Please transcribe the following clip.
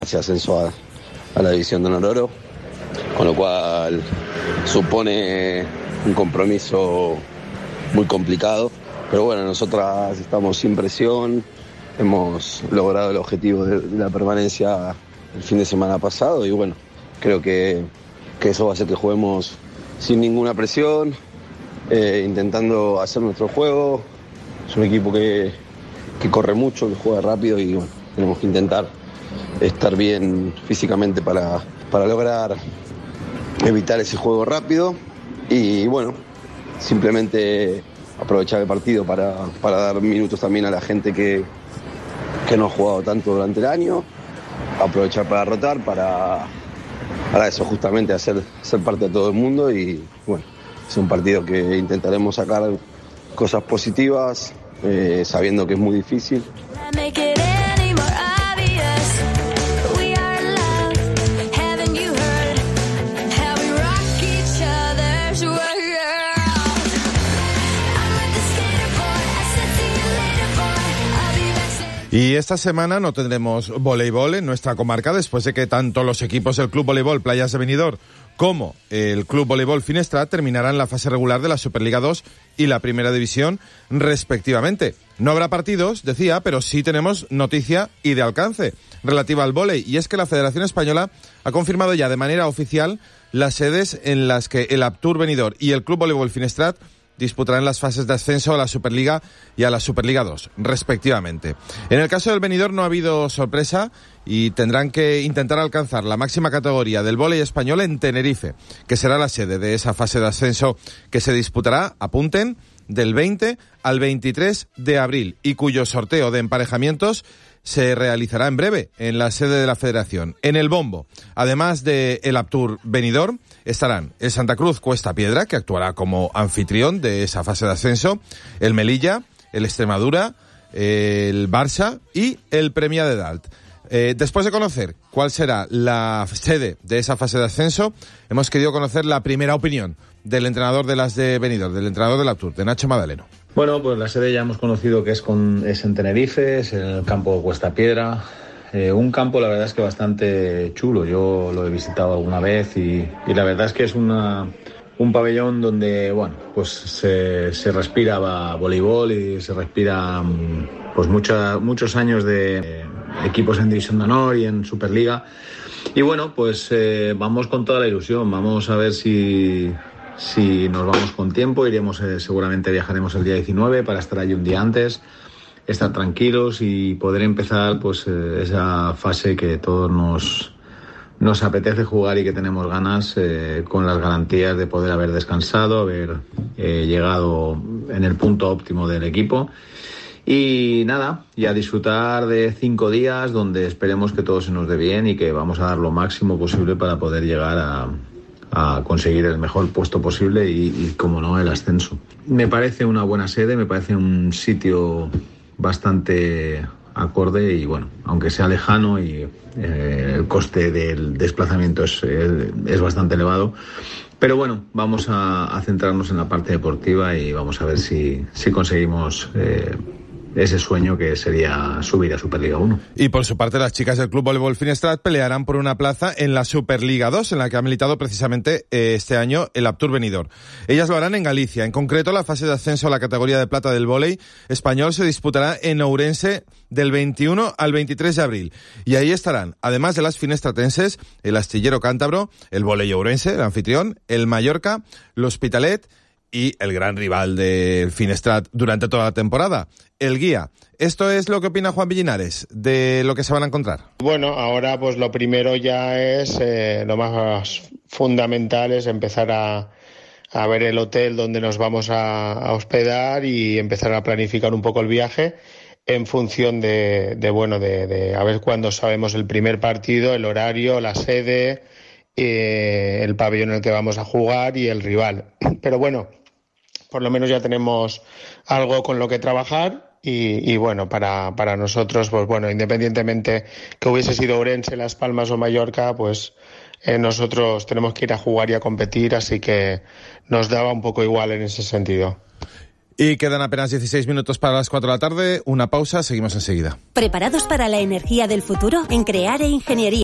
ese ascenso a la división de honor, con lo cual supone un compromiso muy complicado, pero bueno, nosotras estamos sin presión, hemos logrado el objetivo de la permanencia el fin de semana pasado y bueno, creo que eso va a hacer que juguemos sin ninguna presión, intentando hacer nuestro juego. Es un equipo que corre mucho, que juega rápido y bueno, tenemos que intentar estar bien físicamente para lograr evitar ese juego rápido y bueno, simplemente aprovechar el partido para dar minutos también a la gente que no ha jugado tanto durante el año, aprovechar para rotar, para eso justamente ser parte de todo el mundo y bueno, es un partido que intentaremos sacar cosas positivas, sabiendo que es muy difícil. Y esta semana no tendremos voleibol en nuestra comarca después de que tanto los equipos del Club Voleibol Playas de Benidorm como el Club Voleibol Finestrat terminarán la fase regular de la Superliga 2 y la Primera División respectivamente. No habrá partidos, decía, pero sí tenemos noticia y de alcance relativa al vóley, y es que la Federación Española ha confirmado ya de manera oficial las sedes en las que el Aptur Benidorm y el Club Voleibol Finestrat disputarán las fases de ascenso a la Superliga y a la Superliga 2, respectivamente. En el caso del Benidorm no ha habido sorpresa y tendrán que intentar alcanzar la máxima categoría del vóley español en Tenerife, que será la sede de esa fase de ascenso que se disputará, apunten, del 20 al 23 de abril y cuyo sorteo de emparejamientos se realizará en breve en la sede de la Federación. En el bombo, además de el Aptur Benidorm, estarán el Santa Cruz Cuesta Piedra, que actuará como anfitrión de esa fase de ascenso, el Melilla, el Extremadura, el Barça y el Premià de Dalt. Después de conocer cuál será la sede de esa fase de ascenso, hemos querido conocer la primera opinión del entrenador de las de Benidorm, del entrenador del Aptur, de Nacho Madaleno. Bueno, pues la sede ya hemos conocido que es en Tenerife, es en el campo Cuesta Piedra. Un campo, la verdad es que bastante chulo. Yo lo he visitado alguna vez y la verdad es que es un pabellón donde, bueno, pues se respira voleibol y se respira pues muchos años de equipos en División de Honor y en Superliga. Y bueno, pues vamos con toda la ilusión. Vamos a ver si nos vamos con tiempo. Iremos, seguramente viajaremos el día 19 para estar allí un día antes, estar tranquilos y poder empezar pues esa fase que todos nos apetece jugar y que tenemos ganas, con las garantías de poder haber descansado, haber llegado en el punto óptimo del equipo. Y nada, y a disfrutar de 5 días donde esperemos que todo se nos dé bien y que vamos a dar lo máximo posible para poder llegar a conseguir el mejor puesto posible y como no, el ascenso. Me parece una buena sede, me parece un sitio bastante acorde y bueno, aunque sea lejano y el coste del desplazamiento es bastante elevado, pero bueno, vamos a centrarnos en la parte deportiva y vamos a ver si conseguimos ese sueño que sería subir a Superliga 1. Y por su parte, las chicas del Club Voleibol Finestrat pelearán por una plaza en la Superliga 2, en la que ha militado precisamente este año el Aptur Benidorm. Ellas lo harán en Galicia. En concreto, la fase de ascenso a la categoría de plata del vóley español se disputará en Ourense del 21 al 23 de abril. Y ahí estarán, además de las finestratenses, el Astillero Cántabro, el Vóley Ourense, el anfitrión, el Mallorca, l'Hospitalet y el gran rival del Finestrat durante toda la temporada, el Guía. Esto es lo que opina Juan Villinares de lo que se van a encontrar. Bueno, ahora pues lo primero ya es, lo más fundamental es empezar a ver el hotel donde nos vamos a hospedar y empezar a planificar un poco el viaje en función de a ver cuándo sabemos el primer partido, el horario, la sede, el pabellón en el que vamos a jugar y el rival. Pero bueno, por lo menos ya tenemos algo con lo que trabajar y bueno, para nosotros, pues bueno, independientemente que hubiese sido Ourense, Las Palmas o Mallorca, pues nosotros tenemos que ir a jugar y a competir, así que nos daba un poco igual en ese sentido. Y quedan apenas 16 minutos para las 4 de la tarde. Una pausa, seguimos enseguida. ¿Preparados para la energía del futuro? En Creare Ingeniería